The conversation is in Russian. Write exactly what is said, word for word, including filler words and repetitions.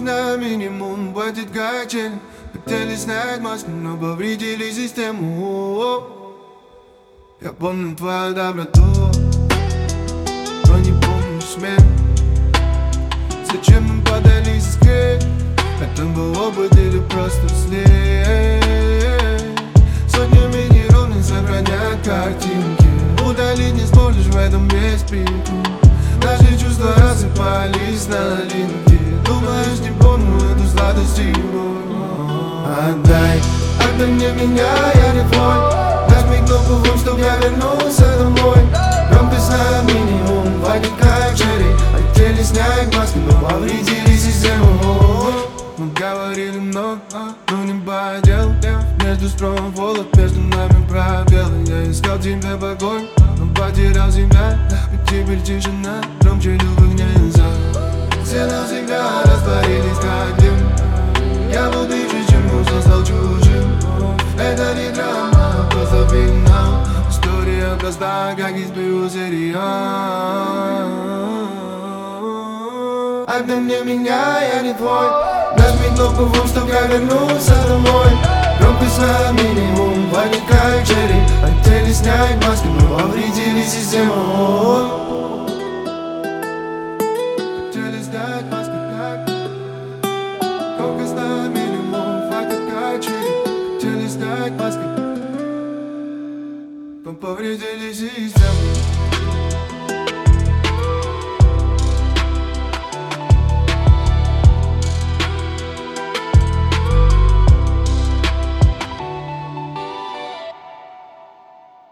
на минимум, хватит как челюсть. Хотели снять маску, но повредили систему. Я помню твою доброту, но не помню смен. Зачем мы подались искать? Это был опыт или просто след? Сотнями неровных сохранять картинки. Удалить не сможешь, в этом весь пику. Наши чувства рассыпались на линки. Думаешь, не помню эту сладость и боль. Отдай, отдай мне меня, я не твой. Нажми кнопку вон, чтоб я вернулся домой. Громкость на минимум, хватит как черри. Хотели снять маски, но повредили систему. Мы говорили много, но не по делу. Между строем волок, между нами пробелы. Я искал тебе покой, но потерял себя. И теперь тишина, громче любых нельзя. Все навсегда растворились как дым. Я был ближе, чем нужно, стал чужим. Это не драма, просто финал. История проста, как из бьюзерия. Отдай мне меня, я не твой. Нажми кнопку вон, чтоб я вернулся домой. Громкость на минимум, хватит как черри. Хотели снять маски, но повредили систему. Хотели снять маски, как громкость на минимум, хватит как черри. Хотели снять маски, но повредили систему.